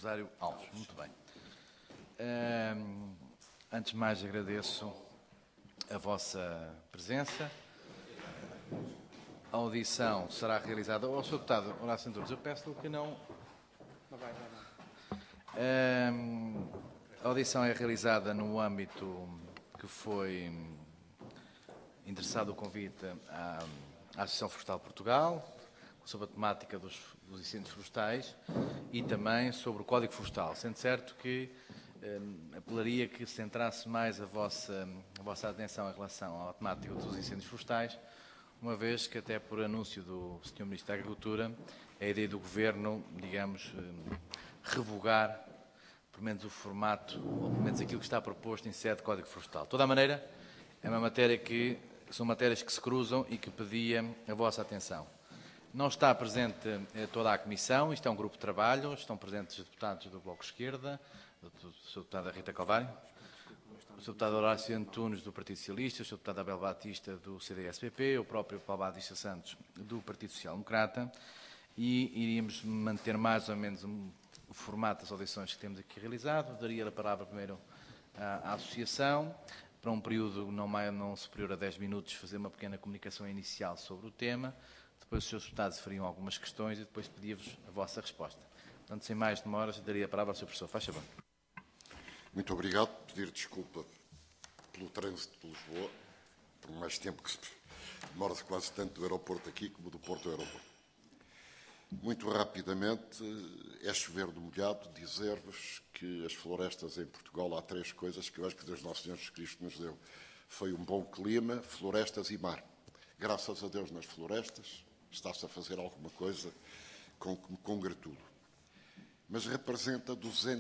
Rosário Alves. Muito bem. Antes de mais, agradeço a vossa presença. A audição será realizada... Sr. Deputado Horácio Antunes, eu peço-lhe que não... A audição é realizada no âmbito que foi interessado o convite à Associação Florestal de Portugal, sobre a temática dos incêndios florestais e também sobre o Código Florestal, sendo certo que apelaria que centrasse mais a vossa atenção em relação à temática dos incêndios florestais, uma vez que, até por anúncio do Sr. Ministro da Agricultura, é a ideia do Governo, digamos, revogar, pelo menos o formato, ou pelo menos aquilo que está proposto em sede de Código Florestal. De toda a maneira, é uma matéria são matérias que se cruzam e que pedia a vossa atenção. Não está presente toda a Comissão, isto é um grupo de trabalho, estão presentes os deputados do Bloco de Esquerda, a Sra. Deputada Rita Calvário, o Sr. Deputado Horácio Antunes do Partido Socialista, o Sr. Deputado Abel Batista do CDS-PP, o próprio Paulo Batista Santos do Partido Social Democrata, e iríamos manter mais ou menos o formato das audições que temos aqui realizado. Daria a palavra primeiro à Associação, para um período não superior a 10 minutos, fazer uma pequena comunicação inicial sobre o tema. Depois os seus deputados fariam algumas questões e depois pedia-vos a vossa resposta. Portanto, sem mais demoras, daria a palavra ao Sr. Professor. Faz favor. Muito obrigado. Pedir desculpa pelo trânsito de Lisboa, por mais tempo que se demora-se quase tanto do aeroporto aqui como do Porto ao aeroporto. Muito rapidamente, é chover do molhado dizer-vos que as florestas em Portugal há três coisas que eu acho que Deus Nosso Senhor Jesus Cristo nos deu. Foi um bom clima, florestas e mar. Graças a Deus nas florestas está-se a fazer alguma coisa com que me congratulo. Mas representa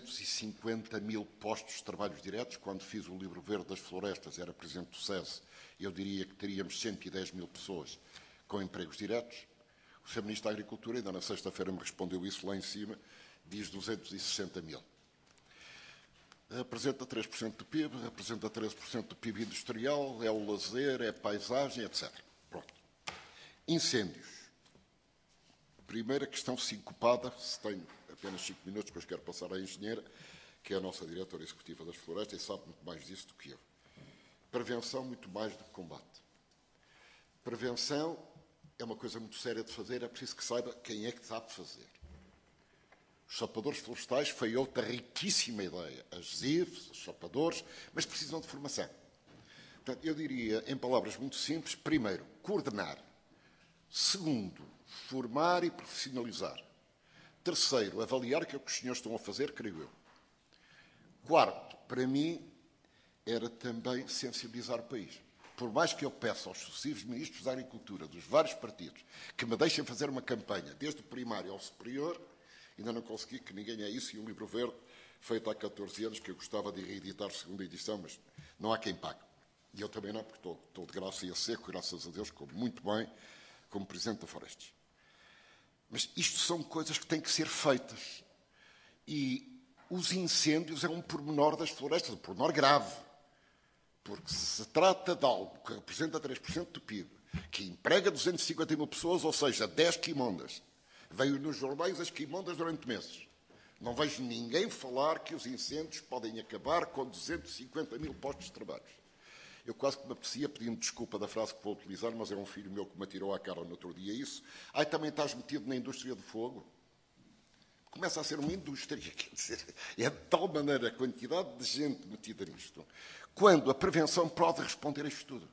250 mil postos de trabalhos diretos. Quando fiz o livro verde das florestas, era presidente do SES, eu diria que teríamos 110 mil pessoas com empregos diretos. O Sr. Ministro da Agricultura, ainda na sexta-feira, me respondeu isso lá em cima, diz 260 mil. Representa 3% do PIB, representa 13% do PIB industrial, é o lazer, é a paisagem, etc. Pronto. Incêndios. Primeira questão sincopada, se tenho apenas 5 minutos, depois quero passar à engenheira, que é a nossa diretora executiva das florestas e sabe muito mais disso do que eu. Prevenção muito mais do que combate. Prevenção é uma coisa muito séria de fazer, é preciso que saiba quem é que sabe fazer. Os sapadores florestais foi outra riquíssima ideia. As ZIVs, os sapadores, mas precisam de formação. Portanto, eu diria, em palavras muito simples, primeiro, coordenar. Segundo, formar e profissionalizar. Terceiro, avaliar que é o que os senhores estão a fazer, creio eu. Quarto, para mim, era também sensibilizar o país. Por mais que eu peça aos sucessivos ministros da Agricultura dos vários partidos que me deixem fazer uma campanha, desde o primário ao superior, ainda não consegui, que ninguém é isso, e um livro verde feito há 14 anos, que eu gostava de reeditar segunda edição, mas não há quem pague. E eu também não, porque estou de graça e a seco, graças a Deus, como muito bem, como Presidente da Florestas. Mas isto são coisas que têm que ser feitas. E os incêndios é um pormenor das florestas, um pormenor grave. Porque se trata de algo que representa 3% do PIB, que emprega 250 mil pessoas, ou seja, 10 quimondas. Veio nos jornais as quimondas durante meses. Não vejo ninguém falar que os incêndios podem acabar com 250 mil postos de trabalho. Eu quase que me apetecia, pedindo desculpa da frase que vou utilizar, mas é um filho meu que me atirou à cara no outro dia isso. Ai, também estás metido na indústria do fogo? Começa a ser uma indústria, quer dizer, é de tal maneira a quantidade de gente metida nisto, quando a prevenção pode responder a isto tudo.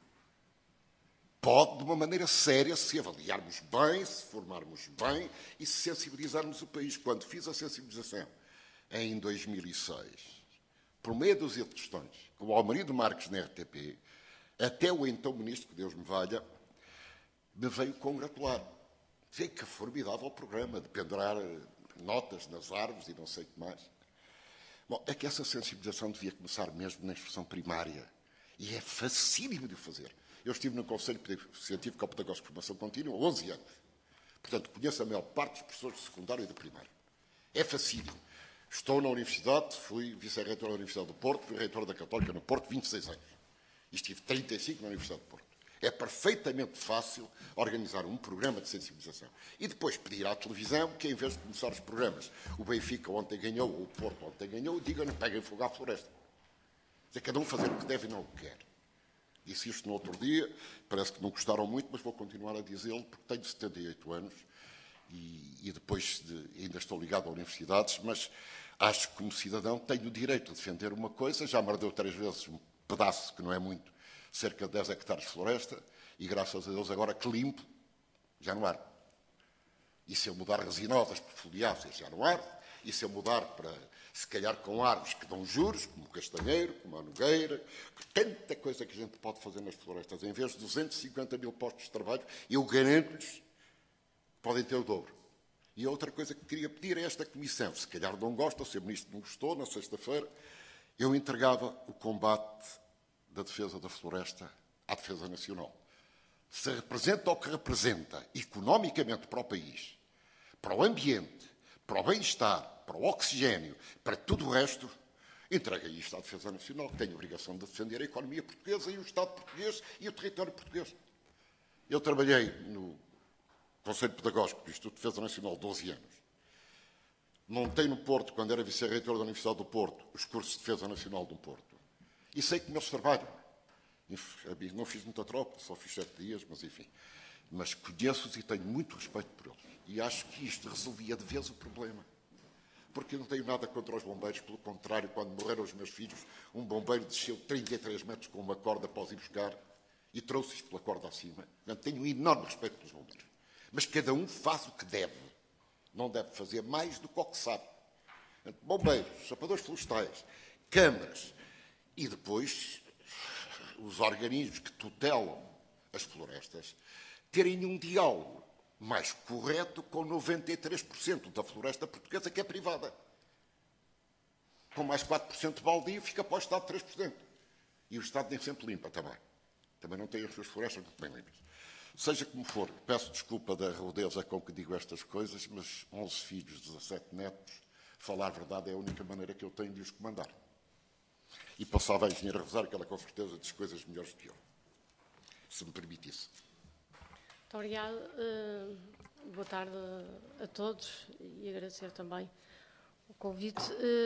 Pode, de uma maneira séria, se avaliarmos bem, se formarmos bem e se sensibilizarmos o país. Quando fiz a sensibilização em 2006, por meia dúzia de questões, com o Almarido Marques na RTP, até o então ministro, que Deus me valha, me veio congratular. Vê que formidável programa de pendurar notas nas árvores e não sei o que mais. Bom, é que essa sensibilização devia começar mesmo na instrução primária. E é facílimo de fazer. Eu estive no Conselho Científico Pedagógico de Formação Contínua há 11 anos. Portanto, conheço a maior parte dos professores de secundário e de primário. É facílimo. Estou na Universidade, fui vice-reitor da Universidade do Porto, fui reitor da Católica no Porto 26 anos. E estive 35 na Universidade do Porto. É perfeitamente fácil organizar um programa de sensibilização. E depois pedir à televisão que, em vez de começar os programas, o Benfica ontem ganhou, ou o Porto ontem ganhou, digam-lhe, peguem fogo à floresta. É cada um fazer o que deve e não o que quer. Disse isto no outro dia, parece que não gostaram muito, mas vou continuar a dizê-lo, porque tenho 78 anos e depois ainda estou ligado a universidades, mas acho que, como cidadão, tenho o direito de defender uma coisa. Já me ardeu 3 vezes um pedaço, que não é muito, cerca de 10 hectares de floresta, e graças a Deus agora que limpo, já não arde. E se eu mudar resinosas por foliáceas, já não arde. E se eu mudar para, se calhar, com árvores que dão juros, como o castanheiro, como a nogueira, tanta coisa que a gente pode fazer nas florestas. Em vez de 250 mil postos de trabalho, eu garanto-lhes que podem ter o dobro. E a outra coisa que queria pedir a esta comissão, se calhar não gosta, o Sr. Ministro não gostou, na sexta-feira, eu entregava o combate da defesa da floresta à defesa nacional. Se representa o que representa economicamente para o país, para o ambiente, para o bem-estar, para o oxigênio, para tudo o resto, entreguei isto à Defesa Nacional, que tem a obrigação de defender a economia portuguesa e o Estado português e o território português. Eu trabalhei no Conselho Pedagógico do Instituto de Defesa Nacional 12 anos. Montei no Porto, quando era vice-reitor da Universidade do Porto, os cursos de Defesa Nacional do Porto. E sei como eles trabalham. Não fiz muita tropa, só fiz 7 dias, mas enfim. Mas conheço-os e tenho muito respeito por eles. E acho que isto resolvia de vez o problema. Porque eu não tenho nada contra os bombeiros, pelo contrário, quando morreram os meus filhos, um bombeiro desceu 33 metros com uma corda após ir buscar e trouxe-os pela corda acima. Portanto, tenho um enorme respeito pelos bombeiros. Mas cada um faz o que deve. Não deve fazer mais do que o que sabe. Portanto, bombeiros, sapadores florestais, câmaras e depois os organismos que tutelam as florestas terem um diálogo mais correto com 93% da floresta portuguesa que é privada. Com mais 4% de baldio fica para o Estado 3%. E o Estado nem sempre limpa também. Também não tem as suas florestas muito bem limpas. Seja como for, peço desculpa da rudeza com que digo estas coisas, mas 11 filhos, 17 netos, falar a verdade é a única maneira que eu tenho de os comandar. E passava a engenheira Rosário, que ela com certeza diz coisas melhores que eu, se me permitisse. Muito obrigada. Boa tarde a todos e agradecer também o convite.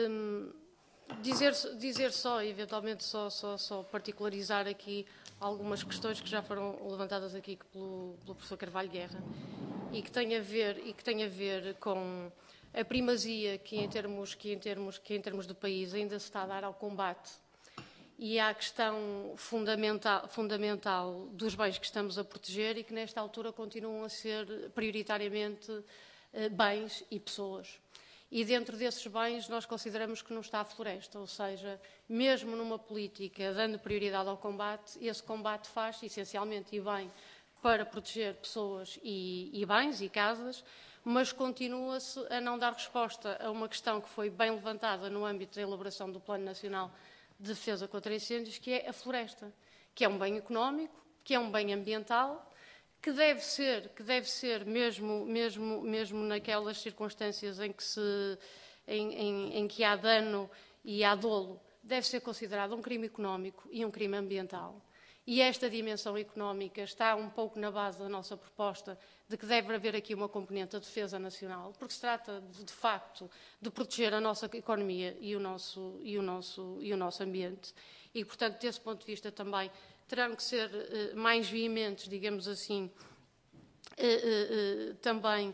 Dizer só, eventualmente só particularizar aqui algumas questões que já foram levantadas aqui pelo professor Carvalho Guerra e que têm a ver com a primazia que em termos do país ainda se está a dar ao combate e à questão fundamental dos bens que estamos a proteger e que nesta altura continuam a ser prioritariamente bens e pessoas. E dentro desses bens nós consideramos que não está a floresta, ou seja, mesmo numa política dando prioridade ao combate, esse combate faz essencialmente e bem para proteger pessoas e bens e casas, mas continua-se a não dar resposta a uma questão que foi bem levantada no âmbito da elaboração do Plano Nacional de Defesa contra Incêndios, que é a floresta, que é um bem económico, que é um bem ambiental, que deve ser mesmo naquelas circunstâncias em que há dano e há dolo, deve ser considerado um crime económico e um crime ambiental. E esta dimensão económica está um pouco na base da nossa proposta de que deve haver aqui uma componente da defesa nacional, porque se trata, de facto, de proteger a nossa economia e o nosso ambiente. E, portanto, desse ponto de vista também terão que ser mais veementes, digamos assim, também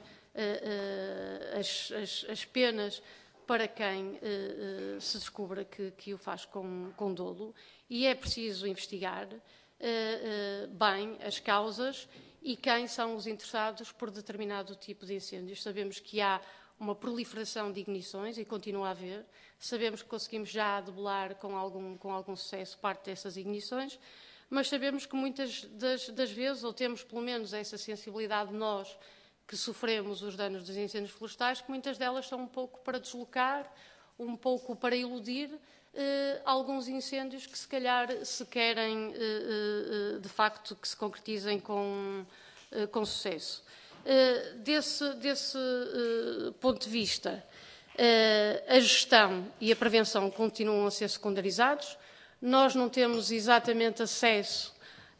as penas para quem se descubra que o faz com dolo. E é preciso investigar bem as causas e quem são os interessados por determinado tipo de incêndios. Sabemos que há uma proliferação de ignições e continua a haver. Sabemos que conseguimos já debelar com algum sucesso parte dessas ignições, mas sabemos que muitas das vezes, ou temos pelo menos essa sensibilidade nós que sofremos os danos dos incêndios florestais, que muitas delas são um pouco para deslocar, um pouco para iludir alguns incêndios que se calhar se querem de facto que se concretizem com sucesso. Desse ponto de vista, a gestão e a prevenção continuam a ser secundarizados. Nós não temos exatamente acesso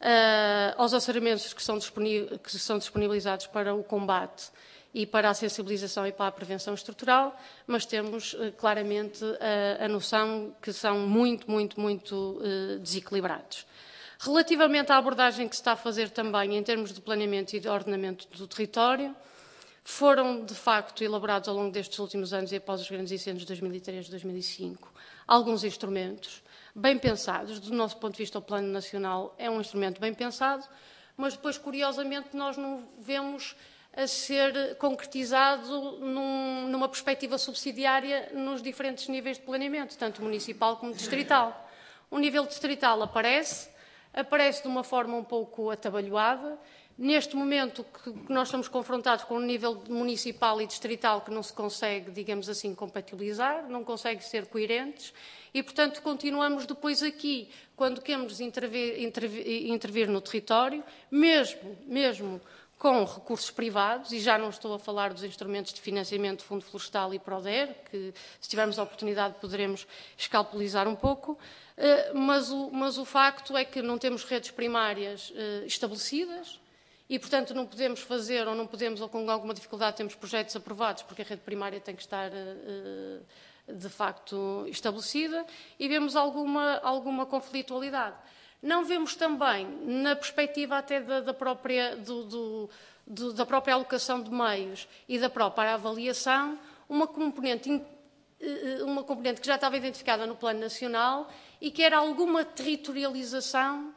aos orçamentos que são disponibilizados para o combate e para a sensibilização e para a prevenção estrutural, mas temos claramente a noção que são muito desequilibrados. Relativamente à abordagem que se está a fazer também em termos de planeamento e de ordenamento do território, foram, de facto, elaborados ao longo destes últimos anos e após os grandes incêndios de 2003 e 2005, alguns instrumentos bem pensados. Do nosso ponto de vista, o Plano Nacional é um instrumento bem pensado, mas depois, curiosamente, nós não vemos a ser concretizado numa perspectiva subsidiária nos diferentes níveis de planeamento, tanto municipal como distrital. O nível distrital aparece de uma forma um pouco atabalhoada. Neste momento que nós estamos confrontados com um nível municipal e distrital que não se consegue, digamos assim, compatibilizar, não consegue ser coerentes e, portanto, continuamos depois aqui, quando queremos intervir no território, mesmo com recursos privados, e já não estou a falar dos instrumentos de financiamento do Fundo Florestal e PRODER, que, se tivermos a oportunidade, poderemos escalpelizar um pouco, mas o facto é que não temos redes primárias estabelecidas, e, portanto, não podemos fazer, ou não podemos, ou com alguma dificuldade, temos projetos aprovados, porque a rede primária tem que estar, de facto, estabelecida, e vemos alguma conflitualidade. Não vemos também, na perspectiva até da própria alocação de meios e da própria avaliação, uma componente que já estava identificada no Plano Nacional e que era alguma territorialização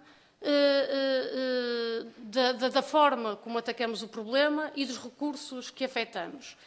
da forma como atacamos o problema e dos recursos que afetamos.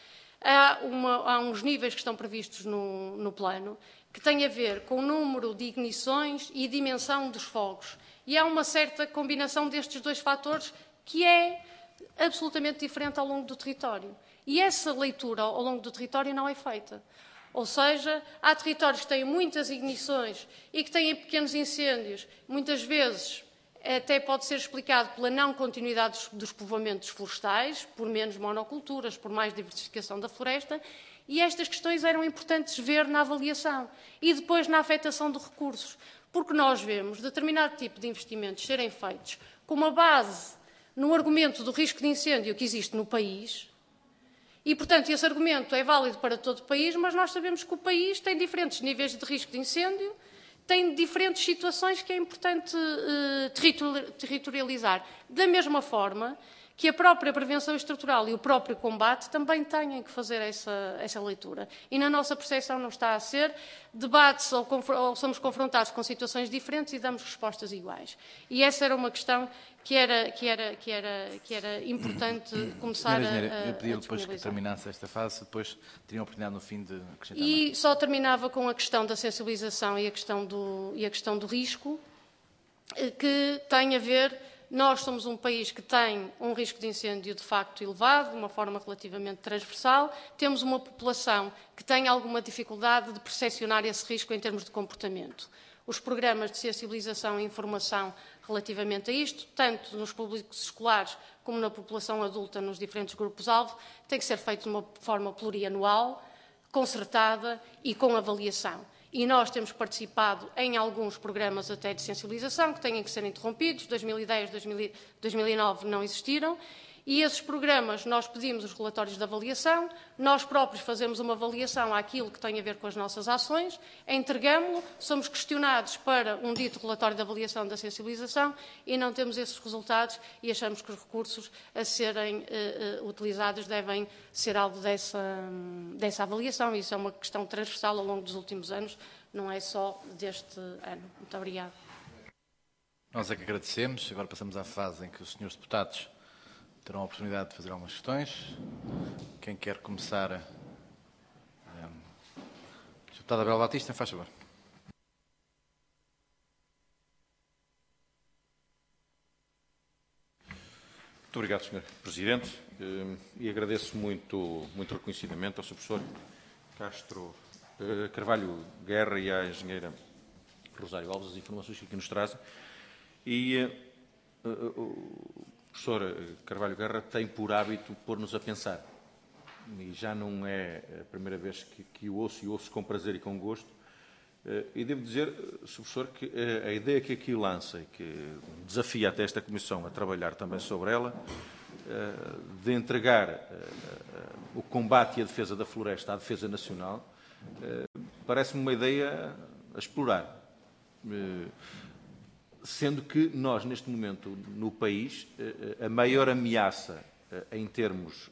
Há uns níveis que estão previstos no plano que têm a ver com o número de ignições e dimensão dos fogos. E há uma certa combinação destes dois fatores que é absolutamente diferente ao longo do território. E essa leitura ao longo do território não é feita. Ou seja, há territórios que têm muitas ignições e que têm pequenos incêndios, muitas vezes até pode ser explicado pela não continuidade dos povoamentos florestais, por menos monoculturas, por mais diversificação da floresta, e estas questões eram importantes ver na avaliação e depois na afetação de recursos, porque nós vemos determinado tipo de investimentos serem feitos com uma base no argumento do risco de incêndio que existe no país e, portanto, esse argumento é válido para todo o país, mas nós sabemos que o país tem diferentes níveis de risco de incêndio, tem diferentes situações que é importante territorializar. Da mesma forma que a própria prevenção estrutural e o próprio combate também têm que fazer essa leitura. E na nossa percepção não está a ser debates ou somos confrontados com situações diferentes e damos respostas iguais. E essa era uma questão que era importante começar eu pedi depois que terminasse esta fase, depois teriam a oportunidade no fim de acrescentar. E só terminava com a questão da sensibilização e a questão do risco, que tem a ver. Nós somos um país que tem um risco de incêndio de facto elevado, de uma forma relativamente transversal. Temos uma população que tem alguma dificuldade de percepcionar esse risco em termos de comportamento. Os programas de sensibilização e informação relativamente a isto, tanto nos públicos escolares como na população adulta, nos diferentes grupos-alvo, têm que ser feitos de uma forma plurianual, concertada e com avaliação. E nós temos participado em alguns programas até de sensibilização que têm que ser interrompidos. 2010, 2009 não existiram. E esses programas, nós pedimos os relatórios de avaliação, nós próprios fazemos uma avaliação àquilo que tem a ver com as nossas ações, entregamos-lo, somos questionados para um dito relatório de avaliação da sensibilização e não temos esses resultados e achamos que os recursos a serem utilizados devem ser alvo dessa avaliação. Isso é uma questão transversal ao longo dos últimos anos, não é só deste ano. Muito obrigada. Nós é que agradecemos. Agora passamos à fase em que os senhores deputados terão a oportunidade de fazer algumas questões. Quem quer começar? Deputada Bela Batista, faz favor. Muito obrigado, Sr. Presidente, e agradeço muito reconhecimento ao Sr. Professor Castro Carvalho Guerra e à Engenheira Rosário Alves as informações que aqui nos trazem. E o professor Carvalho Guerra tem por hábito pôr-nos a pensar. E já não é a primeira vez que o ouço, e ouço com prazer e com gosto. E devo dizer, Sr. Professor, que a ideia que aqui lança e que desafia até esta Comissão a trabalhar também sobre ela, de entregar o combate e a defesa da floresta à defesa nacional, parece-me uma ideia a explorar. Sendo que nós, neste momento, no país, a maior ameaça em termos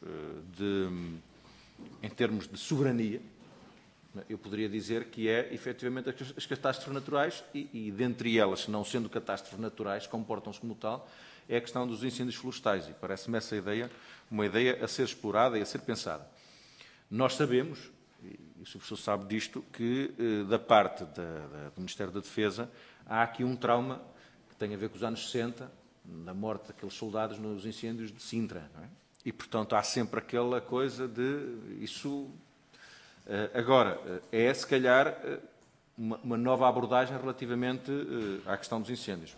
de soberania, eu poderia dizer que é, efetivamente, as catástrofes naturais e dentre elas, não sendo catástrofes naturais, comportam-se como tal, é a questão dos incêndios florestais. E parece-me essa ideia uma ideia a ser explorada e a ser pensada. Nós sabemos, e o Sr. Professor sabe disto, que da parte do Ministério da Defesa há aqui um trauma que tem a ver com os anos 60, da morte daqueles soldados nos incêndios de Sintra. Não é? E, portanto, há sempre aquela coisa de isso. Agora, é se calhar uma nova abordagem relativamente à questão dos incêndios.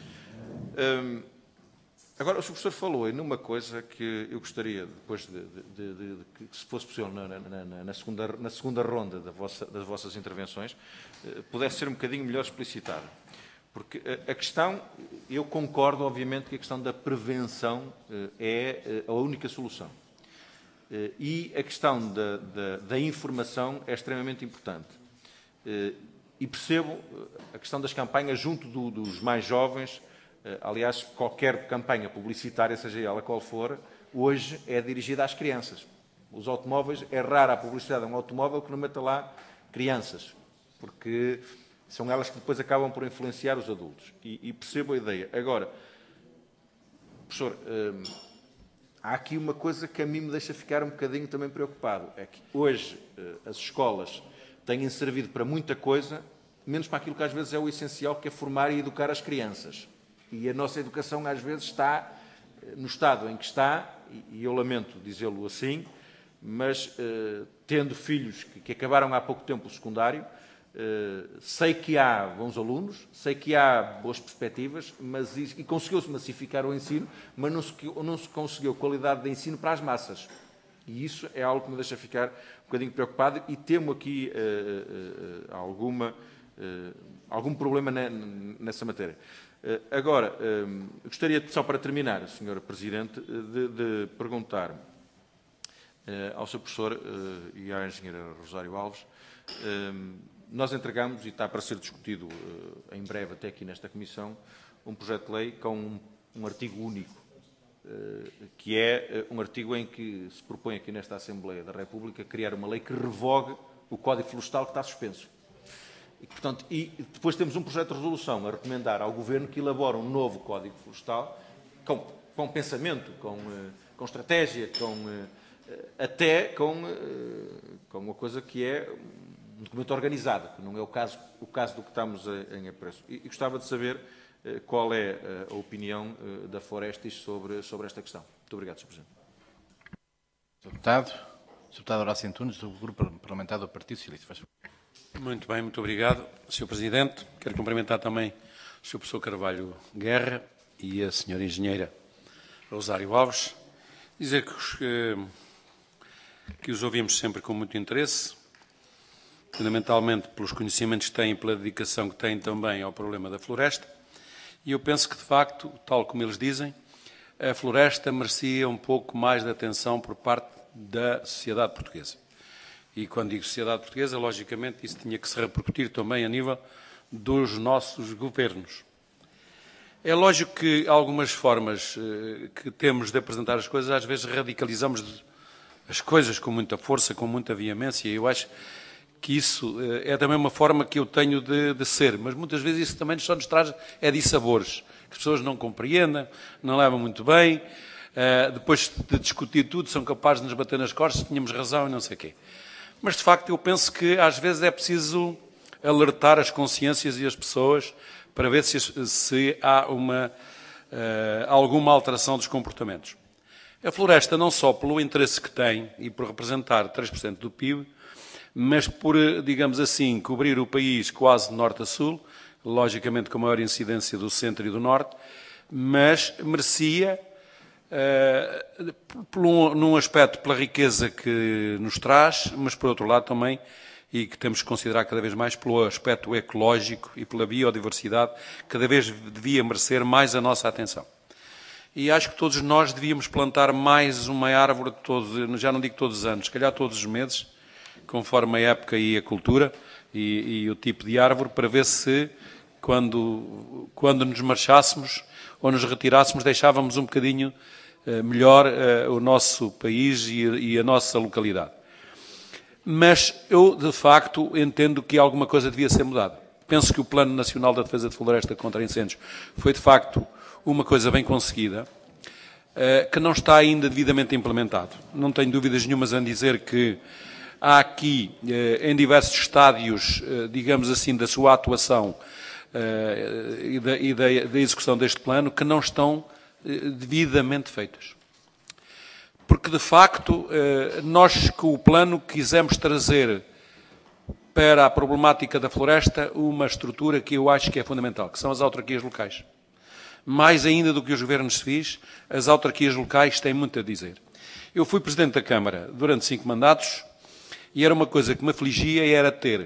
Agora, o Sr. Professor falou em uma coisa que eu gostaria, depois que se fosse possível na segunda ronda das vossas intervenções, pudesse ser um bocadinho melhor explicitada. Porque a questão, eu concordo, obviamente, que a questão da prevenção é a única solução. E a questão da informação é extremamente importante. E percebo a questão das campanhas junto dos mais jovens. Aliás, qualquer campanha publicitária, seja ela qual for, hoje é dirigida às crianças. Os automóveis, é rara a publicidade de um automóvel que não meta lá crianças, porque são elas que depois acabam por influenciar os adultos. E percebo a ideia. Agora, professor, há aqui uma coisa que a mim me deixa ficar um bocadinho também preocupado. É que hoje as escolas têm servido para muita coisa, menos para aquilo que às vezes é o essencial, que é formar e educar as crianças. E a nossa educação às vezes está no estado em que está, e eu lamento dizê-lo assim, mas tendo filhos que acabaram há pouco tempo o secundário, sei que há bons alunos, sei que há boas perspectivas, e conseguiu-se massificar o ensino, mas não se conseguiu qualidade de ensino para as massas. E isso é algo que me deixa ficar um bocadinho preocupado e temo aqui algum problema nessa matéria. Agora, gostaria, só para terminar, Sr. Presidente, de perguntar ao Sr. Professor e à Engenheira Rosário Alves. Nós entregamos, e está para ser discutido em breve até aqui nesta Comissão, um projeto de lei com um artigo único, que é um artigo em que se propõe aqui nesta Assembleia da República criar uma lei que revogue o Código Florestal que está suspenso. E, portanto, depois temos um projeto de resolução a recomendar ao Governo que elabore um novo Código Florestal com pensamento, com estratégia, até com uma coisa que é um documento organizado, que não é o caso do que estamos em apreço. E gostava de saber qual é a opinião da Forestis sobre esta questão. Muito obrigado, Sr. Presidente. Sr. Deputado Horácio Antunes, do Grupo Parlamentar do Partido Socialista. Muito bem, muito obrigado, Sr. Presidente. Quero cumprimentar também o Sr. Professor Carvalho Guerra e a Sra. Engenheira Rosário Alves. Dizer que os ouvimos sempre com muito interesse, fundamentalmente pelos conhecimentos que têm e pela dedicação que têm também ao problema da floresta. E eu penso que, de facto, tal como eles dizem, a floresta merecia um pouco mais de atenção por parte da sociedade portuguesa. E quando digo sociedade portuguesa, logicamente, isso tinha que se repercutir também a nível dos nossos governos. É lógico que algumas formas que temos de apresentar as coisas, às vezes radicalizamos as coisas com muita força, com muita veemência, e eu acho que isso é também uma forma que eu tenho de ser, mas muitas vezes isso também só nos traz dissabores, que as pessoas não compreendem, não levam muito bem, depois de discutir tudo, são capazes de nos bater nas costas, tínhamos razão e não sei o quê. Mas, de facto, eu penso que às vezes é preciso alertar as consciências e as pessoas para ver se há alguma alteração dos comportamentos. A floresta, não só pelo interesse que tem e por representar 3% do PIB, mas por, digamos assim, cobrir o país quase de norte a sul, logicamente com maior incidência do centro e do norte, mas merecia, num aspecto pela riqueza que nos traz, mas por outro lado também e que temos que considerar cada vez mais pelo aspecto ecológico e pela biodiversidade, cada vez devia merecer mais a nossa atenção. E acho que todos nós devíamos plantar mais uma árvore, já não digo todos os anos, se calhar todos os meses, conforme a época e a cultura e o tipo de árvore, para ver se, quando nos marchássemos ou nos retirássemos, deixávamos um bocadinho melhor o nosso país e a nossa localidade. Mas eu, de facto, entendo que alguma coisa devia ser mudada. Penso que o Plano Nacional da Defesa de Floresta contra Incêndios foi, de facto, uma coisa bem conseguida, que não está ainda devidamente implementado. Não tenho dúvidas nenhumas em dizer que há aqui, em diversos estádios, digamos assim, da sua atuação e da execução deste plano, que não estão devidamente feitos. Porque, de facto, nós com o plano quisemos trazer para a problemática da floresta uma estrutura que eu acho que é fundamental, que são as autarquias locais. Mais ainda do que os governos civis, as autarquias locais têm muito a dizer. Eu fui Presidente da Câmara durante 5 mandatos e era uma coisa que me afligia, era ter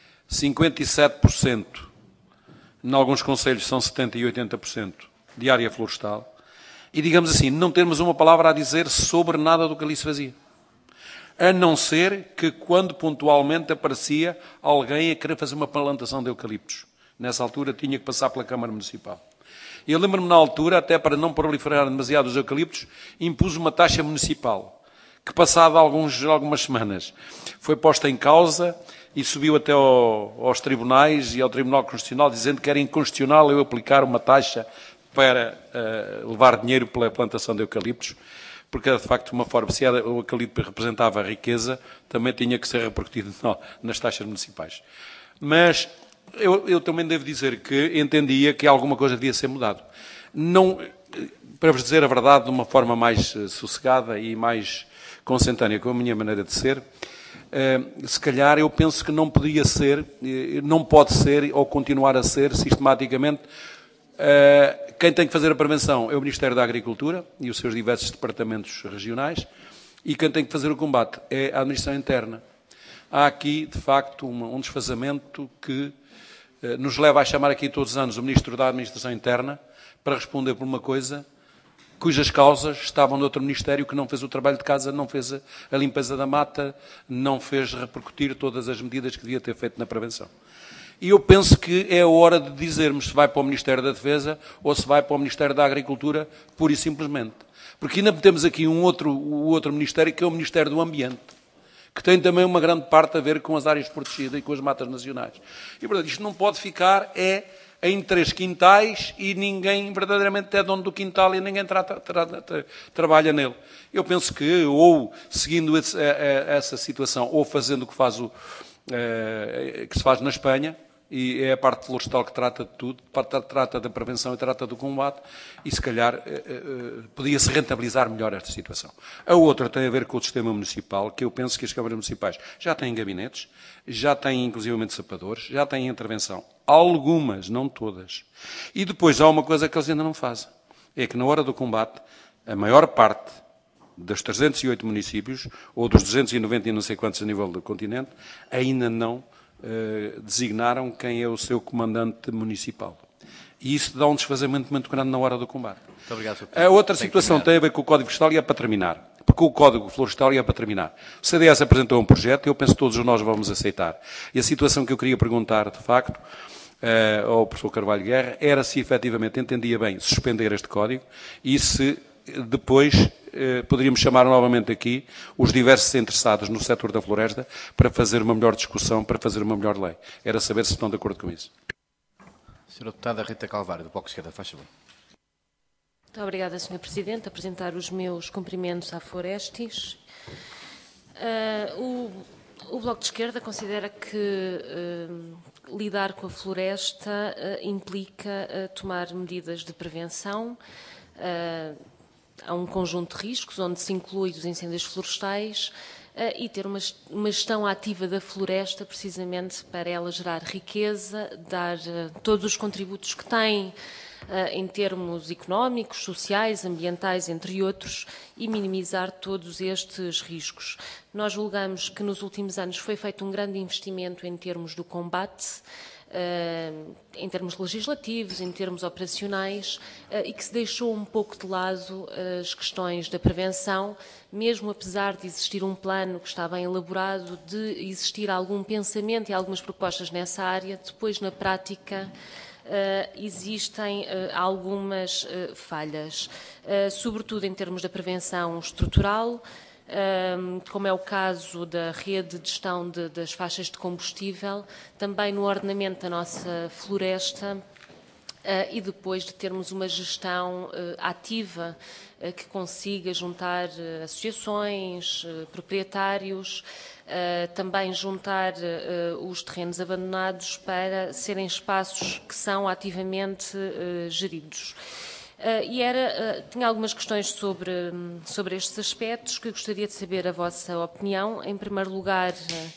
57%, em alguns concelhos são 70% e 80% de área florestal, e, digamos assim, não termos uma palavra a dizer sobre nada do que ali se fazia. A não ser que, quando pontualmente aparecia alguém a querer fazer uma plantação de eucaliptos. Nessa altura tinha que passar pela Câmara Municipal. Eu lembro-me na altura, até para não proliferar demasiado os eucaliptos, impus uma taxa municipal, que passado algumas semanas foi posta em causa e subiu até aos tribunais e ao Tribunal Constitucional, dizendo que era inconstitucional eu aplicar uma taxa para levar dinheiro pela plantação de eucaliptos, porque era de facto uma forma, se o eucalipto representava a riqueza, também tinha que ser repercutido nas taxas municipais. Mas eu também devo dizer que entendia que alguma coisa devia ser mudado. Não, para vos dizer a verdade de uma forma mais sossegada e mais consentânea com a minha maneira de ser, se calhar eu penso que não podia ser, não pode ser ou continuar a ser sistematicamente. Quem tem que fazer a prevenção é o Ministério da Agricultura e os seus diversos departamentos regionais, e quem tem que fazer o combate é a administração interna. Há aqui, de facto, um desfazamento que nos leva a chamar aqui todos os anos o Ministro da Administração Interna para responder por uma coisa cujas causas estavam noutro Ministério que não fez o trabalho de casa, não fez a limpeza da mata, não fez repercutir todas as medidas que devia ter feito na prevenção. E eu penso que é a hora de dizermos se vai para o Ministério da Defesa ou se vai para o Ministério da Agricultura, pura e simplesmente. Porque ainda temos aqui o outro Ministério, que é o Ministério do Ambiente, que tem também uma grande parte a ver com as áreas protegidas e com as matas nacionais. E, portanto, isto não pode ficar em 3 quintais e ninguém verdadeiramente é dono do quintal e ninguém trabalha nele. Eu penso que, ou seguindo essa situação, ou fazendo o que se faz na Espanha, e é a parte florestal que trata de tudo, trata da prevenção e trata do combate, e se calhar podia-se rentabilizar melhor esta situação. A outra tem a ver com o sistema municipal, que eu penso que as câmaras municipais já têm gabinetes, já têm inclusivamente sapadores, já têm intervenção. Algumas, não todas. E depois há uma coisa que eles ainda não fazem, é que na hora do combate, a maior parte dos 308 municípios, ou dos 290 e não sei quantos a nível do continente, ainda não designaram quem é o seu comandante municipal. E isso dá um desfazamento muito grande na hora do combate. Muito obrigado, Sr. A outra situação tem a ver com o Código Florestal e é para terminar. Porque o Código Florestal é para terminar. O CDS apresentou um projeto e eu penso que todos nós vamos aceitar. E a situação que eu queria perguntar, de facto, ao professor Carvalho Guerra, era se efetivamente entendia bem suspender este Código e se depois poderíamos chamar novamente aqui os diversos interessados no setor da floresta para fazer uma melhor discussão, para fazer uma melhor lei. Era saber se estão de acordo com isso. Sra. Deputada Rita Calvário, do Bloco de Esquerda, faz favor. Muito obrigada, Sr. Presidente. Apresentar os meus cumprimentos à Florestis. O Bloco de Esquerda considera que lidar com a floresta implica tomar medidas de prevenção. Há um conjunto de riscos, onde se inclui os incêndios florestais e ter uma gestão ativa da floresta, precisamente para ela gerar riqueza, dar todos os contributos que tem em termos económicos, sociais, ambientais, entre outros, e minimizar todos estes riscos. Nós julgamos que nos últimos anos foi feito um grande investimento em termos do combate, em termos legislativos, em termos operacionais, e que se deixou um pouco de lado as questões da prevenção, mesmo apesar de existir um plano que está bem elaborado, de existir algum pensamento e algumas propostas nessa área, depois na prática existem algumas falhas, sobretudo em termos da prevenção estrutural, como é o caso da rede de gestão das faixas de combustível, também no ordenamento da nossa floresta, e depois de termos uma gestão ativa que consiga juntar associações, proprietários, também juntar os terrenos abandonados para serem espaços que são ativamente geridos. Tinha algumas questões sobre estes aspectos que gostaria de saber a vossa opinião. Em primeiro lugar,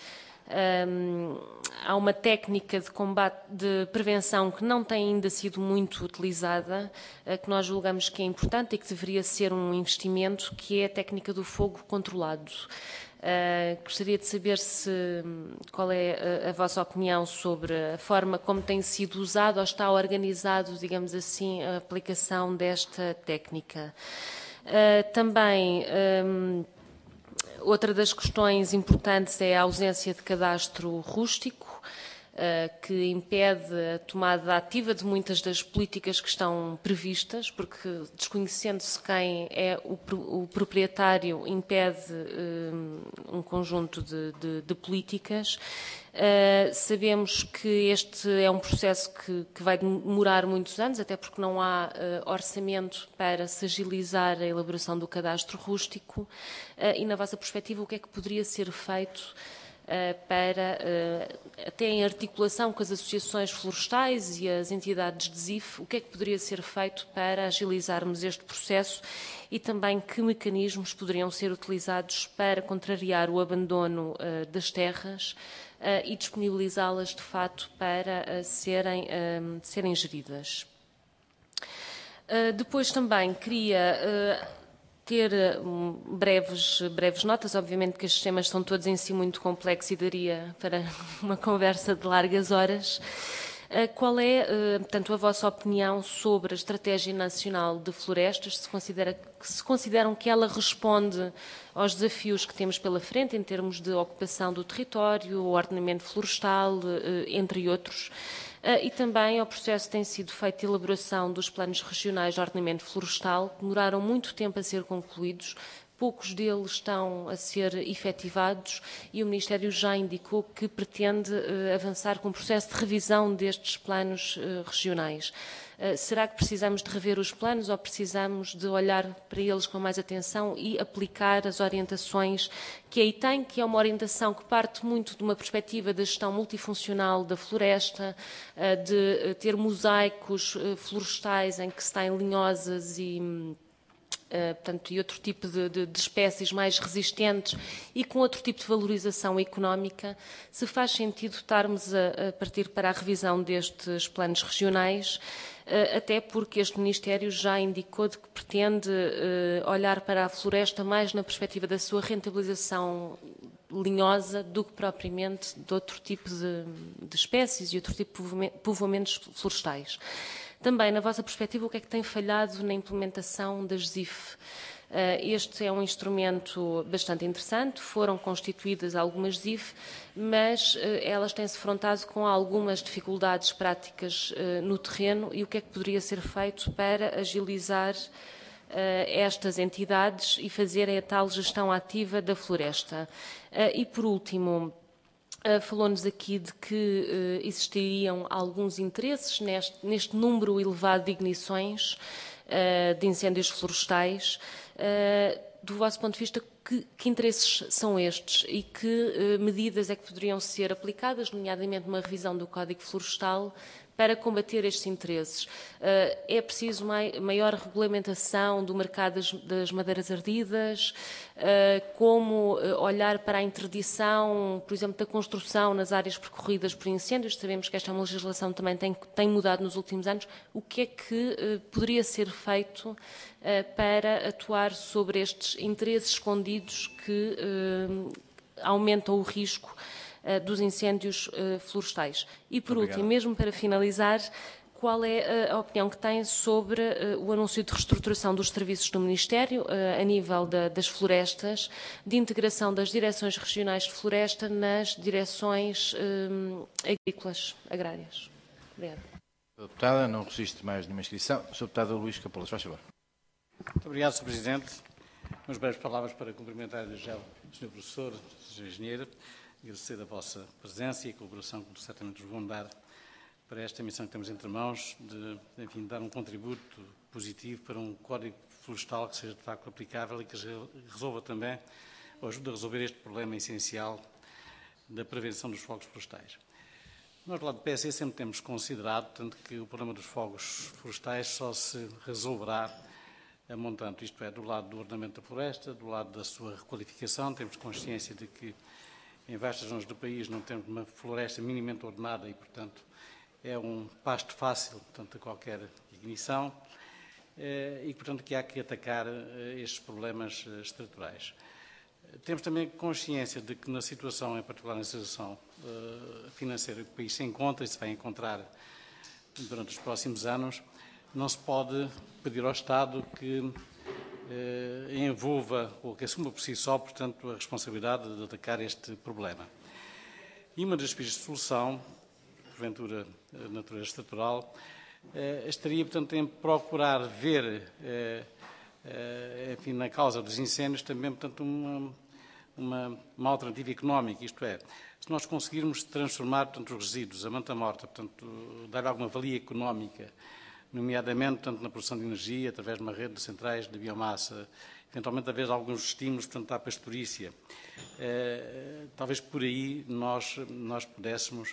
há uma técnica de combate, de prevenção que não tem ainda sido muito utilizada, que nós julgamos que é importante e que deveria ser um investimento, que é a técnica do fogo controlado. Gostaria de saber qual é a vossa opinião sobre a forma como tem sido usado ou está organizado, digamos assim, a aplicação desta técnica. Também, outra das questões importantes é a ausência de cadastro rústico, que impede a tomada ativa de muitas das políticas que estão previstas, porque desconhecendo-se quem é o proprietário, impede um conjunto de políticas. Sabemos que este é um processo que vai demorar muitos anos, até porque não há orçamento para se agilizar a elaboração do cadastro rústico. E, na vossa perspectiva, o que é que poderia ser feito para, até em articulação com as associações florestais e as entidades de ZIF, o que é que poderia ser feito para agilizarmos este processo e também que mecanismos poderiam ser utilizados para contrariar o abandono das terras e disponibilizá-las, de fato, para serem geridas. Depois também queria ter breves notas. Obviamente que estes temas são todos em si muito complexos e daria para uma conversa de largas horas. Qual é, portanto, a vossa opinião sobre a Estratégia Nacional de Florestas? Se consideram que ela responde aos desafios que temos pela frente em termos de ocupação do território, ordenamento florestal, entre outros, e também ao processo que tem sido feito de elaboração dos planos regionais de ordenamento florestal, que demoraram muito tempo a ser concluídos, poucos deles estão a ser efetivados e o Ministério já indicou que pretende avançar com o processo de revisão destes planos regionais. Será que precisamos de rever os planos ou precisamos de olhar para eles com mais atenção e aplicar as orientações que aí tem, que é uma orientação que parte muito de uma perspectiva da gestão multifuncional da floresta, de ter mosaicos florestais em que se têm linhosas e outro tipo de espécies mais resistentes e com outro tipo de valorização económica, se faz sentido estarmos a partir para a revisão destes planos regionais, até porque este Ministério já indicou de que pretende olhar para a floresta mais na perspectiva da sua rentabilização linhosa do que propriamente de outro tipo de espécies e outro tipo de povoamentos florestais. Também, na vossa perspectiva, o que é que tem falhado na implementação das ZIF? Este é um instrumento bastante interessante, foram constituídas algumas ZIF, mas elas têm-se defrontado com algumas dificuldades práticas no terreno e o que é que poderia ser feito para agilizar estas entidades e fazerem a tal gestão ativa da floresta? E, por último, falou-nos aqui de que existiriam alguns interesses neste número elevado de ignições de incêndios florestais. Do vosso ponto de vista, que interesses são estes e que medidas é que poderiam ser aplicadas, nomeadamente uma revisão do Código Florestal, para combater estes interesses? É preciso maior regulamentação do mercado das madeiras ardidas? Como olhar para a interdição, por exemplo, da construção nas áreas percorridas por incêndios? Sabemos que esta é uma legislação também tem mudado nos últimos anos. O que é que poderia ser feito para atuar sobre estes interesses escondidos que aumentam o risco dos incêndios florestais? E, por último, mesmo para finalizar, qual é a opinião que tem sobre o anúncio de reestruturação dos serviços do Ministério a nível das florestas, de integração das direções regionais de floresta nas direções agrícolas, agrárias? Obrigada. Deputada, não resiste mais nenhuma inscrição. Sr. Deputado Luís Capolas, faz favor. Muito obrigado, Sr. Presidente. Umas breves palavras para cumprimentar já o Sr. Professor, Sr. Engenheiro, agradecer a vossa presença e a colaboração que certamente nos vão dar para esta missão que temos entre mãos, de, enfim, dar um contributo positivo para um código florestal que seja de facto aplicável e que resolva também, ou ajude a resolver este problema essencial da prevenção dos fogos florestais. Nós, do lado do PSD, sempre temos considerado, tanto que o problema dos fogos florestais só se resolverá a montante, isto é, do lado do ordenamento da floresta, do lado da sua requalificação. Temos consciência de que em vastas zonas do país não temos uma floresta minimamente ordenada e, portanto, é um pasto fácil, portanto, a qualquer ignição e, portanto, que há que atacar estes problemas estruturais. Temos também consciência de que na situação, em particular na situação financeira que o país se encontra e se vai encontrar durante os próximos anos, não se pode pedir ao Estado que envolva ou que assuma por si só, portanto, a responsabilidade de atacar este problema. E uma das pistas de solução, porventura de natureza estrutural, estaria, portanto, em procurar ver, enfim, na causa dos incêndios também, portanto, uma alternativa económica, isto é, se nós conseguirmos transformar, portanto, os resíduos, a manta morta, portanto, dar alguma valia económica, nomeadamente, portanto, na produção de energia, através de uma rede de centrais de biomassa, eventualmente, através de alguns estímulos, portanto, à pastorícia. Talvez por aí nós pudéssemos,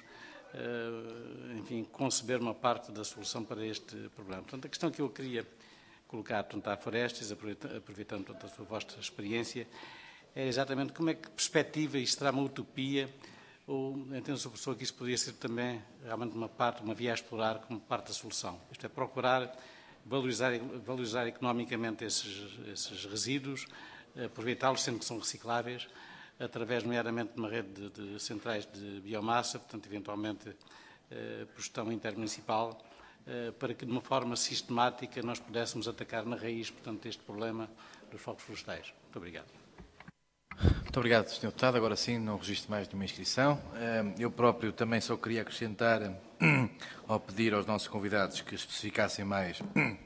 enfim, conceber uma parte da solução para este problema. Portanto, a questão que eu queria colocar, portanto, à Florestas, aproveitando, portanto, a sua vossa experiência, é exatamente como é que perspectiva, isto será uma utopia, ou entende-se o professor que isso poderia ser também realmente uma via a explorar como parte da solução. Isto é, procurar valorizar economicamente esses resíduos, aproveitá-los sendo que são recicláveis, através, nomeadamente, de uma rede de centrais de biomassa, portanto, eventualmente, por gestão intermunicipal, para que, de uma forma sistemática, nós pudéssemos atacar na raiz, portanto, este problema dos fogos florestais. Muito obrigado. Muito obrigado, Sr. Deputado. Agora sim, não registro mais nenhuma inscrição. Eu próprio também só queria acrescentar, ao pedir aos nossos convidados que especificassem mais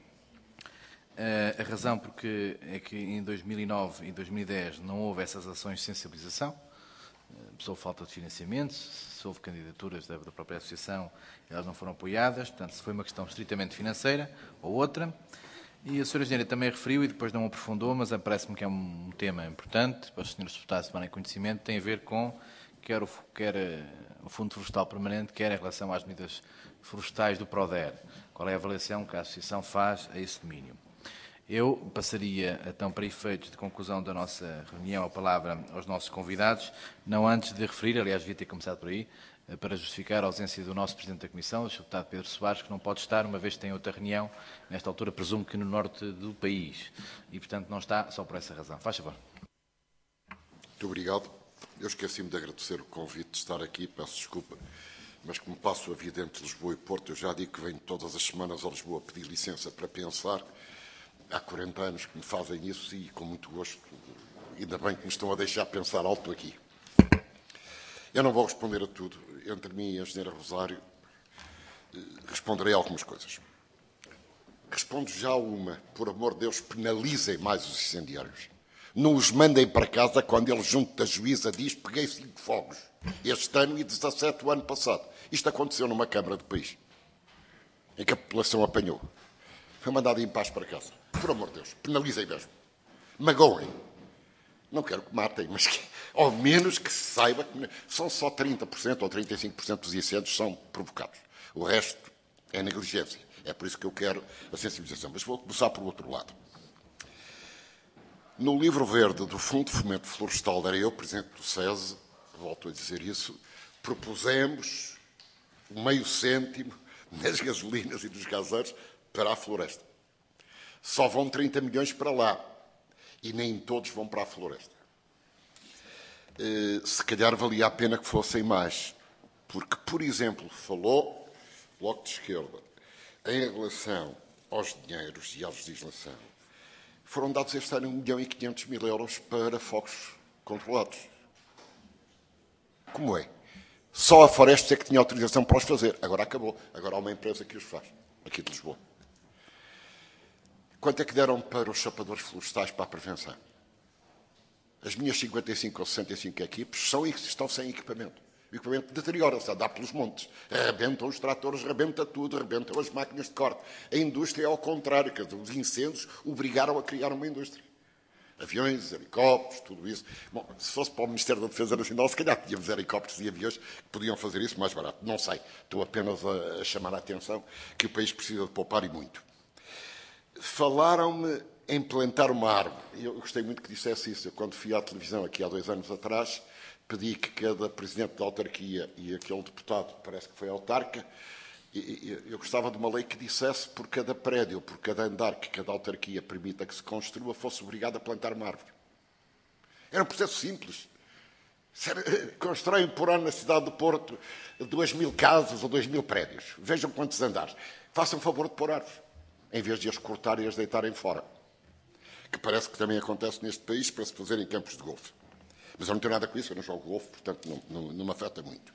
a razão porque é que em 2009 e 2010 não houve essas ações de sensibilização. Se houve falta de financiamento, se houve candidaturas da própria associação, elas não foram apoiadas. Portanto, se foi uma questão estritamente financeira ou outra. E a Sra. Engenheira também referiu e depois não aprofundou, mas parece-me que é um tema importante para os senhores deputados tomarem conhecimento, tem a ver com quer o Fundo Florestal Permanente, quer em relação às medidas florestais do PRODER. Qual é a avaliação que a Associação faz a esse domínio? Eu passaria, então, para efeitos de conclusão da nossa reunião, a palavra aos nossos convidados, não antes de referir, aliás, devia ter começado por aí, para justificar a ausência do nosso Presidente da Comissão, o Sr. Deputado Pedro Soares, que não pode estar, uma vez que tem outra reunião, nesta altura, presumo que no norte do país. E, portanto, não está só por essa razão. Faz favor. Muito obrigado. Eu esqueci-me de agradecer o convite de estar aqui, peço desculpa, mas como passo a vida entre Lisboa e Porto, eu já digo que venho todas as semanas a Lisboa pedir licença para pensar. Há 40 anos que me fazem isso e, com muito gosto, ainda bem que me estão a deixar pensar alto aqui. Eu não vou responder a tudo. Entre mim e a engenheira Rosário, responderei algumas coisas. Respondo já uma. Por amor de Deus, penalizem mais os incendiários. Não os mandem para casa quando ele, junto da juíza, diz peguei 5 fogos este ano e 17 o ano passado. Isto aconteceu numa Câmara do país, em que a população apanhou. Foi mandado em paz para casa. Por amor de Deus, penalizem mesmo. Magoem. Não quero que matem, mas que, ao menos que se saiba que são só 30% ou 35% dos incêndios são provocados. O resto É negligência. É por isso que eu quero a sensibilização. Mas vou começar por outro lado. No livro verde do Fundo de Fomento Florestal, era eu, presidente do SESE, volto a dizer isso, propusemos meio cêntimo nas gasolinas e nos gaseiros para a floresta. Só vão 30 milhões para lá. E nem todos vão para a floresta. Se calhar valia a pena que fossem mais. Porque, por exemplo, falou, Bloco de Esquerda, em relação aos dinheiros e à legislação, foram dados este ano 1.500.000 euros para fogos controlados. Como é? Só a Floresta é que tinha autorização para os fazer. Agora acabou. Agora há uma empresa que os faz, aqui de Lisboa. Quanto é que deram para os chapadores florestais para a prevenção? As minhas 55 ou 65 equipes estão sem equipamento. O equipamento deteriora-se, dá pelos montes. Arrebentam os tratores, arrebenta tudo, arrebentam as máquinas de corte. A indústria é ao contrário, que os incêndios obrigaram a criar uma indústria. Aviões, helicópteros, tudo isso. Bom, se fosse para o Ministério da Defesa Nacional, se calhar tínhamos helicópteros e aviões que podiam fazer isso mais barato. Não sei. Estou apenas a chamar a atenção que o país precisa de poupar e muito. Falaram-me em plantar uma árvore. Eu gostei muito que dissesse isso. Eu, quando fui à televisão, aqui há 2 anos atrás, pedi que cada presidente da autarquia e aquele deputado, parece que foi autarca, eu gostava de uma lei que dissesse por cada prédio, por cada andar que cada autarquia permita que se construa, fosse obrigado a plantar uma árvore. Era um processo simples. Constroem por ano na cidade do Porto 2.000 casas ou 2.000 prédios. Vejam quantos andares. Façam favor de pôr árvores, em vez de as cortar e as deitarem fora. Que parece que também acontece neste país para se fazerem campos de golfe. Mas eu não tenho nada com isso, eu não jogo golfe, portanto não me afeta muito.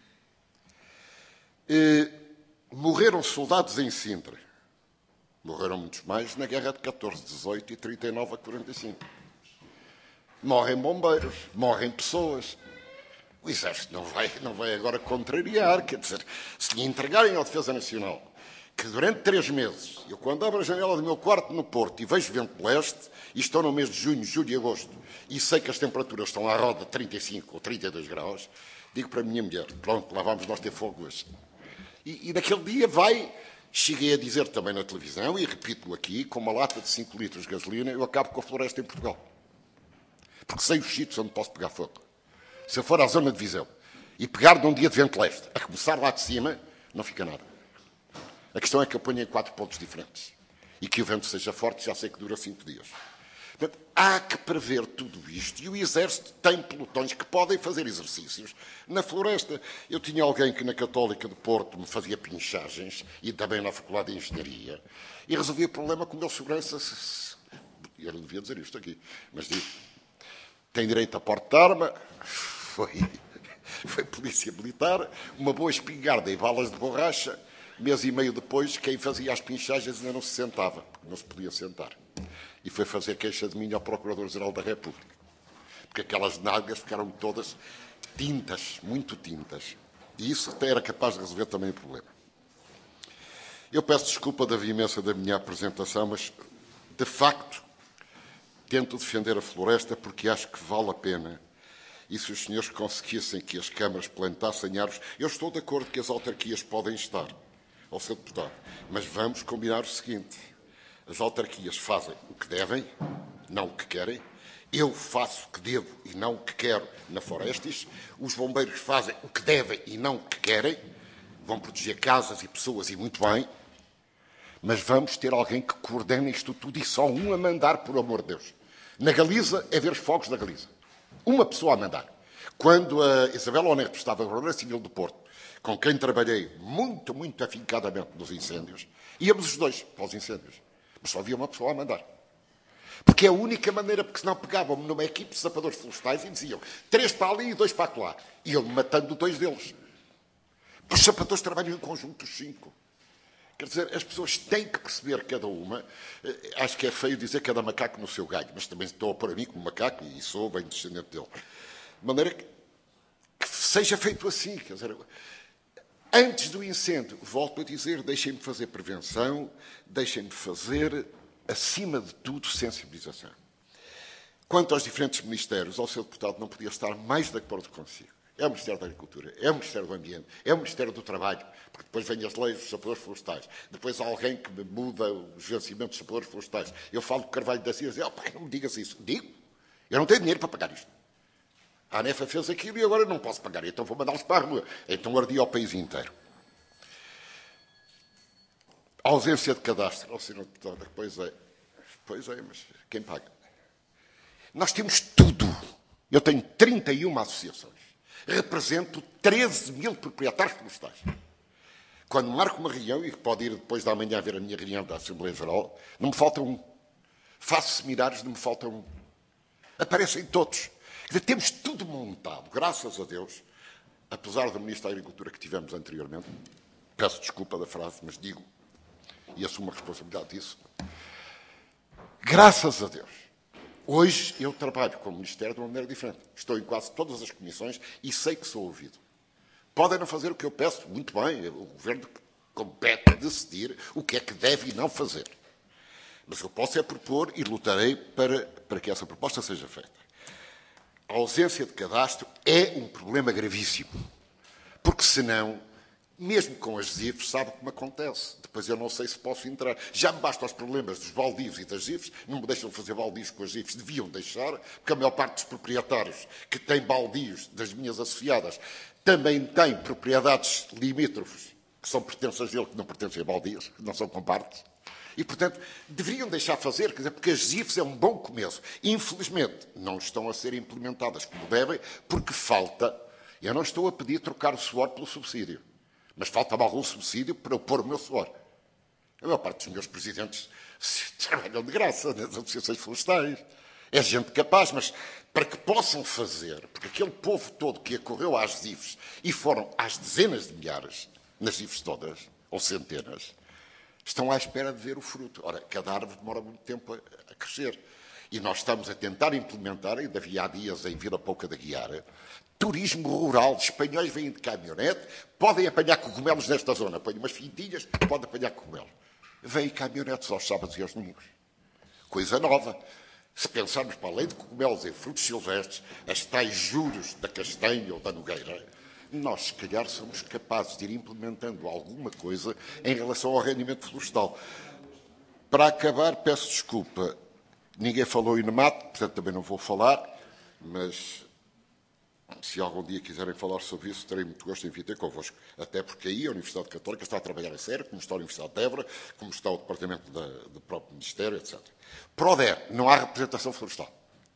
Morreram soldados em Sintra. Morreram muitos mais na guerra de 14, 18 e 39 a 45. Morrem bombeiros, morrem pessoas. O Exército não vai agora contrariar, quer dizer, se lhe entregarem à Defesa Nacional que durante 3 meses, eu quando abro a janela do meu quarto no Porto e vejo vento de leste, e estou no mês de junho, julho e agosto, e sei que as temperaturas estão à roda de 35 ou 32 graus, digo para a minha mulher, pronto, lá vamos nós ter fogo hoje. E naquele dia cheguei a dizer também na televisão, e repito aqui, com uma lata de 5 litros de gasolina, eu acabo com a floresta em Portugal. Porque sei os sítios onde posso pegar fogo. Se eu for à zona de Viseu e pegar num dia de vento leste, a começar lá de cima, não fica nada. A questão é que eu ponho em 4 pontos diferentes. E que o vento seja forte, já sei que dura 5 dias. Portanto, há que prever tudo isto. E o Exército tem pelotões que podem fazer exercícios na floresta. Eu tinha alguém que na Católica do Porto me fazia pinchagens, e também na Faculdade de Engenharia, e resolvia o problema com o meu segurança. Eu não devia dizer isto aqui, mas digo, tem direito a porte de arma, foi polícia militar, uma boa espingarda e balas de borracha. Mês e meio depois, quem fazia as pinchagens ainda não se sentava, porque não se podia sentar. E foi fazer queixa de mim ao Procurador-Geral da República. Porque aquelas nádegas ficaram todas tintas, muito tintas. E isso até era capaz de resolver também o problema. Eu peço desculpa da veemência da minha apresentação, mas, de facto, tento defender a floresta porque acho que vale a pena. E se os senhores conseguissem que as câmaras plantassem árvores, eu estou de acordo que as autarquias podem estar, ao seu deputado, mas vamos combinar o seguinte: as autarquias fazem o que devem, não o que querem. Eu faço o que devo e não o que quero na Florestis. Os bombeiros fazem o que devem e não o que querem. Vão proteger casas e pessoas e muito bem. Mas vamos ter alguém que coordene isto tudo e só um a mandar, por amor de Deus. Na Galiza é ver os fogos da Galiza. Uma pessoa a mandar. Quando a Isabel Oneto estava na Guarda Civil do Porto, com quem trabalhei muito, muito afincadamente nos incêndios, íamos os dois para os incêndios. Mas só havia uma pessoa a mandar. Porque é a única maneira, porque senão pegavam-me numa equipe de sapadores florestais e diziam 3 para ali e 2 para lá. E eu matando 2 deles. Os sapadores trabalham em conjunto, os 5. Quer dizer, as pessoas têm que perceber cada uma. Acho que é feio dizer cada macaco no seu galho, mas também estou a pôr a mim como macaco e sou bem descendente dele. De maneira que seja feito assim. Quer dizer, antes do incêndio, volto a dizer, deixem-me fazer prevenção, deixem-me fazer, acima de tudo, sensibilização. Quanto aos diferentes ministérios, ao seu deputado não podia estar mais de acordo consigo. É o Ministério da Agricultura, é o Ministério do Ambiente, é o Ministério do Trabalho, porque depois vêm as leis dos sapadores florestais, depois há alguém que me muda os vencimentos dos sapadores florestais. Eu falo do Carvalho da Silva e digo, pai, não me digas isso. Digo, eu não tenho dinheiro para pagar isto. A ANEFA fez aquilo e agora não posso pagar, então vou mandá-los para a rua. Então ardia ao país inteiro. A ausência de cadastro. Oh, senhor deputado, pois é, mas quem paga? Nós temos tudo. Eu tenho 31 associações. Represento 13 mil proprietários florestais. Quando marco uma reunião, e pode ir depois da manhã ver a minha reunião da Assembleia Geral, não me falta um. Faço seminários, não me falta um. Aparecem todos. Quer dizer, temos tudo montado, graças a Deus, apesar do Ministro da Agricultura que tivemos anteriormente. Peço desculpa da frase, mas digo, e assumo a responsabilidade disso. Graças a Deus. Hoje eu trabalho com o Ministério de uma maneira diferente. Estou em quase todas as comissões e sei que sou ouvido. Podem não fazer o que eu peço, muito bem, o Governo compete decidir o que é que deve e não fazer. Mas eu posso é propor e lutarei para que essa proposta seja feita. A ausência de cadastro é um problema gravíssimo, porque senão, mesmo com as ZIFs, sabe como acontece. Depois eu não sei se posso entrar. Já me bastam os problemas dos baldios e das ZIFs, não me deixam fazer baldios com as ZIFs, deviam deixar, porque a maior parte dos proprietários que têm baldios das minhas associadas também têm propriedades limítrofes, que são pertenças dele, que não pertencem a baldios, que não são compartes. E, portanto, deveriam deixar fazer, quer dizer, porque as ZIFs é um bom começo. Infelizmente, não estão a ser implementadas como devem, porque falta. Eu não estou a pedir trocar o suor pelo subsídio, mas falta-me algum subsídio para eu pôr o meu suor. A maior parte dos meus presidentes trabalham de graça nas associações florestais. É gente capaz, mas para que possam fazer, porque aquele povo todo que acorreu às ZIFs e foram às dezenas de milhares, nas ZIFs todas, ou centenas, estão à espera de ver o fruto. Ora, cada árvore demora muito tempo a crescer. E nós estamos a tentar implementar, ainda havia há dias em Vila Pouca da Guiara, turismo rural. Espanhóis vêm de caminhonete, podem apanhar cogumelos nesta zona. Põem umas fintinhas, podem apanhar cogumelos. Vêm caminhonetes aos sábados e aos domingos. Coisa nova. Se pensarmos para além de cogumelos e frutos silvestres, as tais juros da castanha ou da nogueira, nós, se calhar, somos capazes de ir implementando alguma coisa em relação ao rendimento florestal. Para acabar, peço desculpa, ninguém falou em nemato, portanto também não vou falar, mas se algum dia quiserem falar sobre isso, terei muito gosto em vir ter convosco. Até porque aí a Universidade Católica está a trabalhar a sério, como está a Universidade de Évora, como está o Departamento do próprio Ministério, etc. PRODER, não há representação florestal.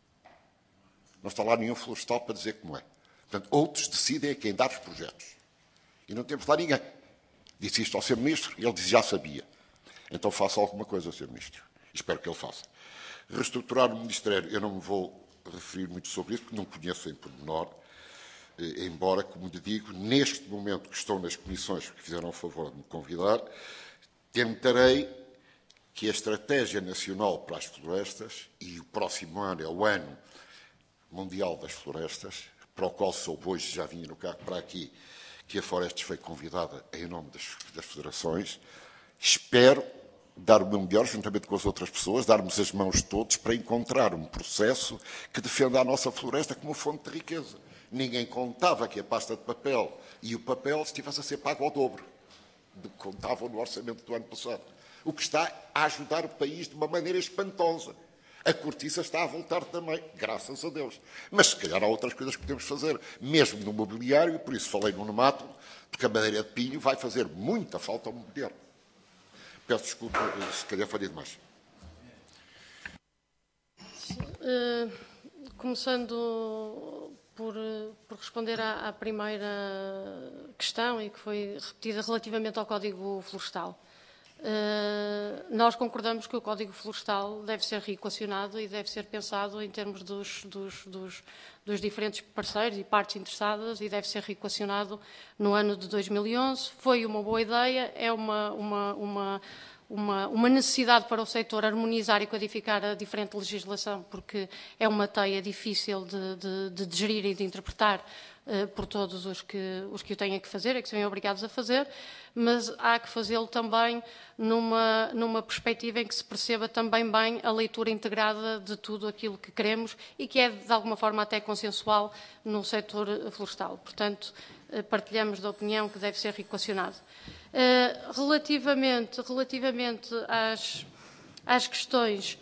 Não está lá nenhum florestal para dizer como é. Portanto, outros decidem a quem dar os projetos. E não temos lá ninguém. Disse isto ao Sr. Ministro e ele disse já sabia. Então faça alguma coisa, Sr. Ministro. Espero que ele faça. Reestruturar o Ministério, eu não me vou referir muito sobre isso, porque não conheço em pormenor, embora, como lhe digo, neste momento que estou nas comissões que fizeram o favor de me convidar, tentarei que a Estratégia Nacional para as Florestas, e o próximo ano é o Ano Mundial das Florestas, para o qual soube hoje, já vinha no carro para aqui, que a Florestas foi convidada em nome das federações. Espero dar o meu melhor, juntamente com as outras pessoas, darmos as mãos todos para encontrar um processo que defenda a nossa floresta como fonte de riqueza. Ninguém contava que a pasta de papel e o papel estivesse a ser pago ao dobro do que contavam no orçamento do ano passado. O que está a ajudar o país de uma maneira espantosa. A cortiça está a voltar também, graças a Deus. Mas, se calhar, há outras coisas que podemos fazer, mesmo no mobiliário, e por isso falei no nemato, porque a madeira de pinho vai fazer muita falta ao mobiliário. Peço desculpa, se calhar falei demais. Começando por responder à primeira questão e que foi repetida relativamente ao Código Florestal. Nós concordamos que o Código Florestal deve ser reequacionado e deve ser pensado em termos dos diferentes parceiros e partes interessadas e deve ser reequacionado no ano de 2011. Foi uma boa ideia, é uma uma necessidade para o setor harmonizar e codificar a diferente legislação, porque é uma teia difícil de gerir e de interpretar por todos os que o têm que fazer, que são obrigados a fazer, mas há que fazê-lo também numa perspectiva em que se perceba também bem a leitura integrada de tudo aquilo que queremos e que é, de alguma forma, até consensual no setor florestal. Portanto, partilhamos da opinião que deve ser reequacionado. Relativamente às questões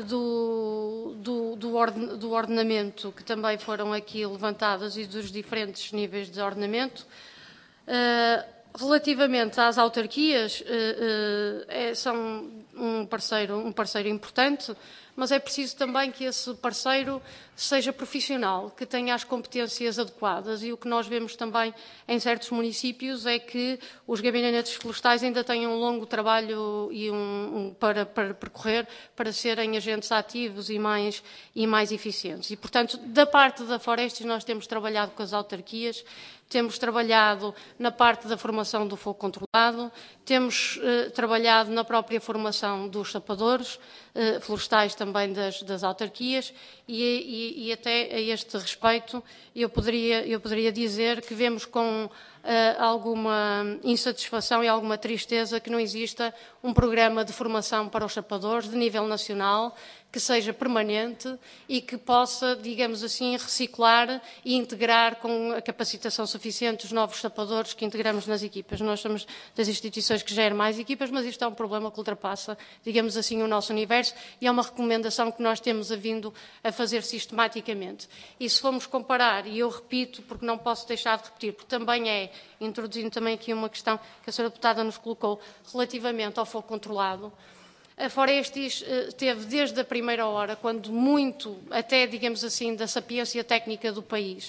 do ordenamento, que também foram aqui levantadas, e dos diferentes níveis de ordenamento, relativamente às autarquias, são um parceiro importante, mas é preciso também que esse parceiro seja profissional, que tenha as competências adequadas, e o que nós vemos também em certos municípios é que os gabinetes florestais ainda têm um longo trabalho para percorrer, para serem agentes ativos e mais eficientes. E, portanto, da parte da Forestes, nós temos trabalhado com as autarquias, temos trabalhado na parte da formação do fogo controlado, temos trabalhado na própria formação dos sapadores florestais também das autarquias, e até a este respeito eu poderia dizer que vemos com alguma insatisfação e alguma tristeza que não exista um programa de formação para os sapadores de nível nacional que seja permanente e que possa, digamos assim, reciclar e integrar com a capacitação suficiente os novos sapadores que integramos nas equipas. Nós somos das instituições que gerem mais equipas, mas isto é um problema que ultrapassa, digamos assim, o nosso universo, e é uma recomendação que nós temos vindo a fazer sistematicamente. E se formos comparar, e eu repito, porque não posso deixar de repetir, porque também introduzindo também aqui uma questão que a Sra. Deputada nos colocou relativamente ao fogo controlado, a Forestes teve desde a primeira hora, quando muito, até digamos assim, da sapiência técnica do país,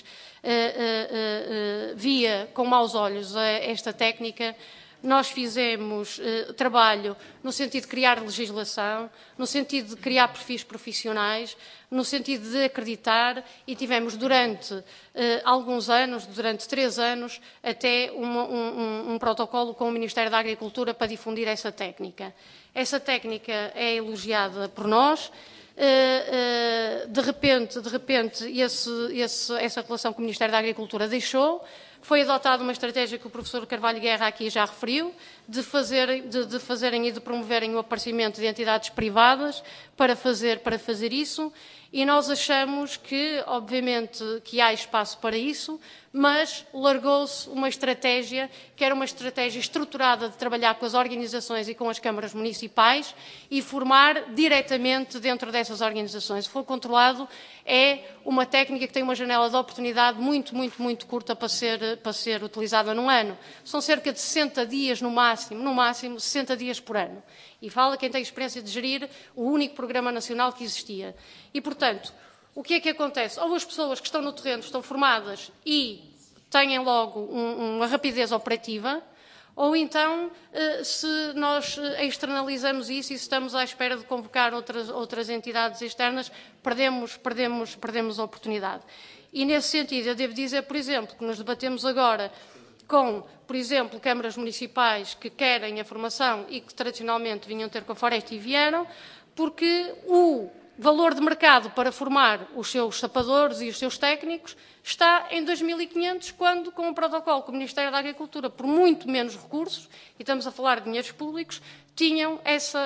via com maus olhos esta técnica. Nós fizemos trabalho no sentido de criar legislação, no sentido de criar perfis profissionais, no sentido de acreditar, e tivemos durante alguns anos, durante 3 anos, até um protocolo com o Ministério da Agricultura para difundir essa técnica. Essa técnica é elogiada por nós. De repente, essa relação com o Ministério da Agricultura deixou. Foi adotada uma estratégia que o professor Carvalho Guerra aqui já referiu, de fazerem e de promoverem o aparecimento de entidades privadas para fazer isso, e nós achamos que, obviamente, que há espaço para isso, mas largou-se uma estratégia que era uma estratégia estruturada de trabalhar com as organizações e com as câmaras municipais e formar diretamente dentro dessas organizações. O fogo controlado é uma técnica que tem uma janela de oportunidade muito curta para ser utilizada num ano. São cerca de 60 dias no máximo 60 dias por ano. E fala quem tem experiência de gerir o único programa nacional que existia. E, portanto, o que é que acontece? Ou as pessoas que estão no terreno estão formadas e têm logo uma rapidez operativa, ou então, se nós externalizamos isso e se estamos à espera de convocar outras entidades externas, perdemos a oportunidade. E, nesse sentido, eu devo dizer, por exemplo, que nos debatemos agora com, por exemplo, câmaras municipais que querem a formação e que tradicionalmente vinham ter com a Foreste e vieram, porque o valor de mercado para formar os seus sapadores e os seus técnicos está em 2.500, quando, com um protocolo com o Ministério da Agricultura, por muito menos recursos, e estamos a falar de dinheiros públicos, tinham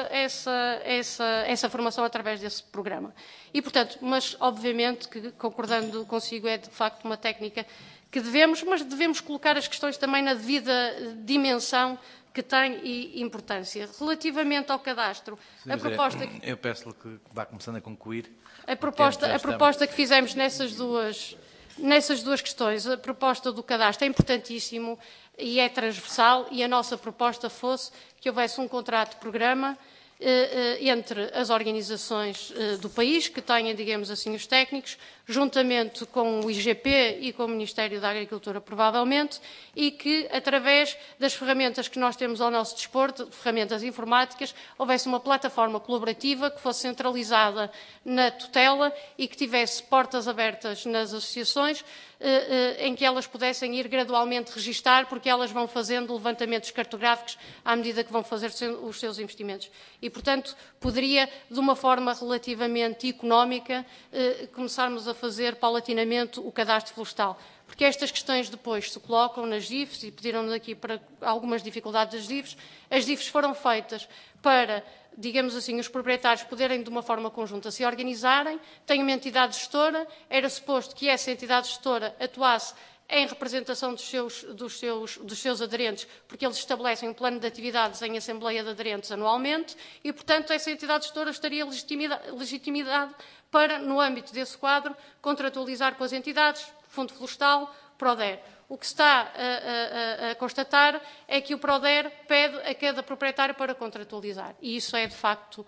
essa formação através desse programa. E, portanto, mas obviamente que, concordando consigo, é de facto uma técnica que devemos colocar as questões também na devida dimensão que tem e importância. Relativamente ao cadastro, a proposta... Eu peço-lhe que vá começando a concluir. A proposta que fizemos nessas duas questões, a proposta do cadastro é importantíssimo e é transversal, e a nossa proposta fosse que houvesse um contrato-programa entre as organizações do país, que tenham, digamos assim, os técnicos, juntamente com o IGP e com o Ministério da Agricultura, provavelmente, e que, através das ferramentas que nós temos ao nosso dispor, ferramentas informáticas, houvesse uma plataforma colaborativa que fosse centralizada na tutela e que tivesse portas abertas nas associações, em que elas pudessem ir gradualmente registar, porque elas vão fazendo levantamentos cartográficos à medida que vão fazer os seus investimentos. E, portanto, poderia, de uma forma relativamente económica, começarmos a fazer paulatinamente o cadastro florestal. Porque estas questões depois se colocam nas DIFs, e pediram-nos aqui para algumas dificuldades das DIFs. As DIFs foram feitas para, digamos assim, os proprietários poderem de uma forma conjunta se organizarem, têm uma entidade gestora, era suposto que essa entidade gestora atuasse em representação dos seus aderentes, porque eles estabelecem um plano de atividades em Assembleia de Aderentes anualmente e, portanto, essa entidade gestora estaria legitimidade para, no âmbito desse quadro, contratualizar com as entidades, Fundo Florestal, Proder. O que se está a constatar é que o Proder pede a cada proprietário para contratualizar. E isso é, de facto,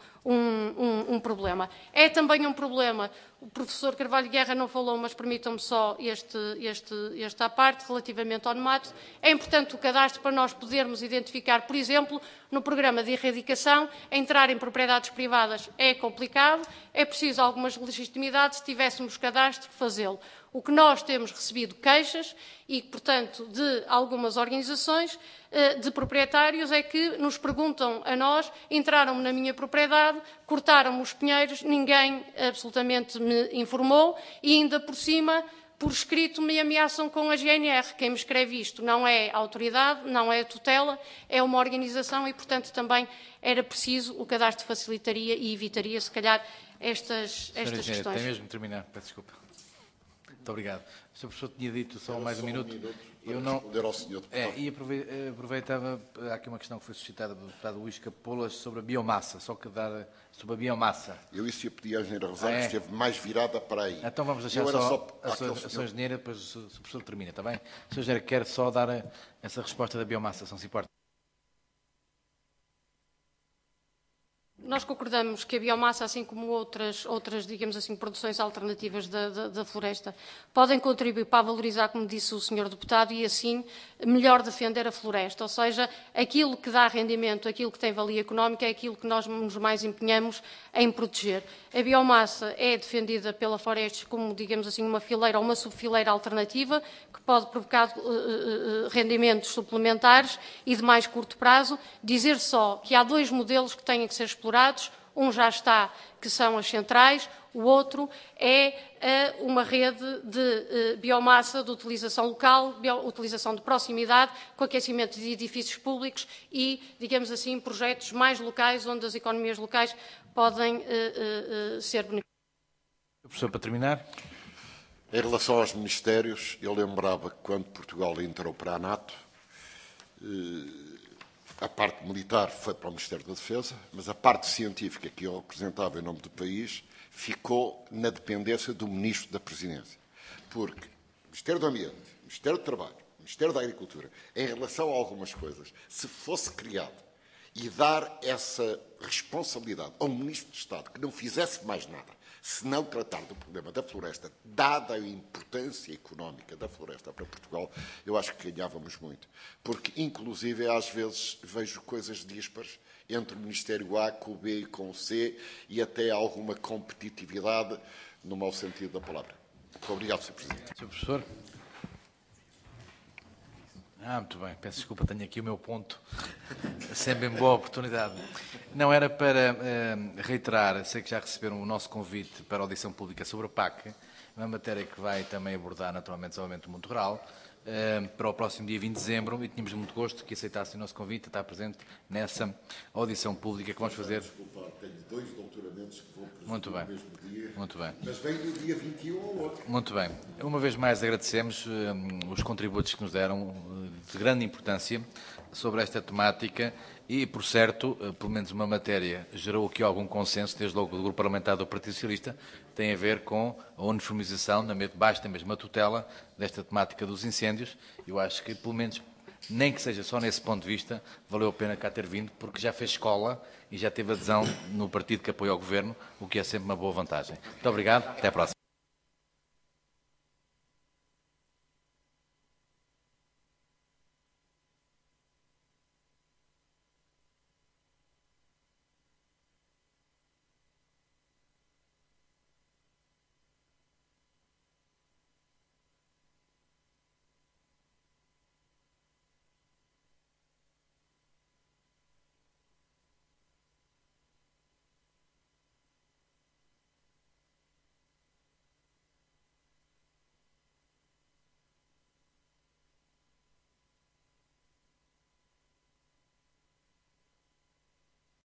um problema. É também um problema, o professor Carvalho Guerra não falou, mas permitam-me só esta parte, relativamente ao NUMAT. É importante o cadastro para nós podermos identificar, por exemplo, no programa de erradicação, entrar em propriedades privadas é complicado, é preciso algumas legitimidades, se tivéssemos cadastro, fazê-lo. O que nós temos recebido queixas e, portanto, de algumas organizações de proprietários é que nos perguntam a nós, entraram na minha propriedade, cortaram os pinheiros, ninguém absolutamente me informou e ainda por cima, por escrito, me ameaçam com a GNR. Quem me escreve isto não é a autoridade, não é a tutela, é uma organização e, portanto, também era preciso, o cadastro facilitaria e evitaria, se calhar, estas questões. Tem mesmo que terminar, peço desculpa. Muito obrigado. O Sr. Professor tinha dito só mais um minuto. Eu não responder ao Sr. Deputado. E aproveitava, há aqui uma questão que foi suscitada pelo Deputado Luís Capolas sobre a biomassa, só que dar sobre a biomassa. Eu isso ia pedir à Engenheira Rosário, que esteve mais virada para aí. Então vamos deixar só a Sra. Engenheira, depois o Sr. Professor termina, está bem? A Sra. Engenheira quer só dar essa resposta da biomassa, se não se importa. Nós concordamos que a biomassa, assim como outras digamos assim, produções alternativas da floresta, podem contribuir para valorizar, como disse o Sr. Deputado, e assim melhor defender a floresta. Ou seja, aquilo que dá rendimento, aquilo que tem valia económica, é aquilo que nós nos mais empenhamos em proteger. A biomassa é defendida pela Florestes como, digamos assim, uma fileira ou uma subfileira alternativa, que pode provocar rendimentos suplementares e de mais curto prazo. Dizer só que há dois modelos que têm que ser explorados. Um já está, que são as centrais, o outro é uma rede de biomassa de utilização local, utilização de proximidade, com aquecimento de edifícios públicos e, digamos assim, projetos mais locais, onde as economias locais podem ser beneficiadas. Professor, para terminar. Em relação aos ministérios, eu lembrava que quando Portugal entrou para a NATO, a parte militar foi para o Ministério da Defesa, mas a parte científica que eu representava em nome do país ficou na dependência do Ministro da Presidência. Porque o Ministério do Ambiente, o Ministério do Trabalho, o Ministério da Agricultura, em relação a algumas coisas, se fosse criado e dar essa responsabilidade a um Ministro de Estado que não fizesse mais nada, se não tratar do problema da floresta, dada a importância económica da floresta para Portugal, eu acho que ganhávamos muito. Porque, inclusive, às vezes vejo coisas díspares entre o Ministério A com o B e com o C e até alguma competitividade no mau sentido da palavra. Muito obrigado, Sr. Presidente. Sr. Professor. Muito bem. Peço desculpa, tenho aqui o meu ponto. Sempre em boa oportunidade. Não, era para reiterar, sei que já receberam o nosso convite para a audição pública sobre a PAC, uma matéria que vai também abordar naturalmente o desenvolvimento do mundo rural, para o próximo dia 20 de dezembro, e tínhamos muito gosto que aceitassem o nosso convite a estar presente nessa audição pública que vamos fazer. Desculpa, tenho 2 doutoramentos que vou muito bem. no mesmo dia. Muito bem. Mas vem do dia 21 ao outro. Muito bem. Uma vez mais agradecemos os contributos que nos deram, de grande importância, sobre esta temática e, por certo, pelo menos uma matéria gerou aqui algum consenso, desde logo do Grupo Parlamentar do Partido Socialista, tem a ver com a uniformização, baixo da mesma tutela, desta temática dos incêndios. Eu acho que, pelo menos, nem que seja só nesse ponto de vista, valeu a pena cá ter vindo, porque já fez escola e já teve adesão no partido que apoia o Governo, o que é sempre uma boa vantagem. Muito obrigado, até à próxima.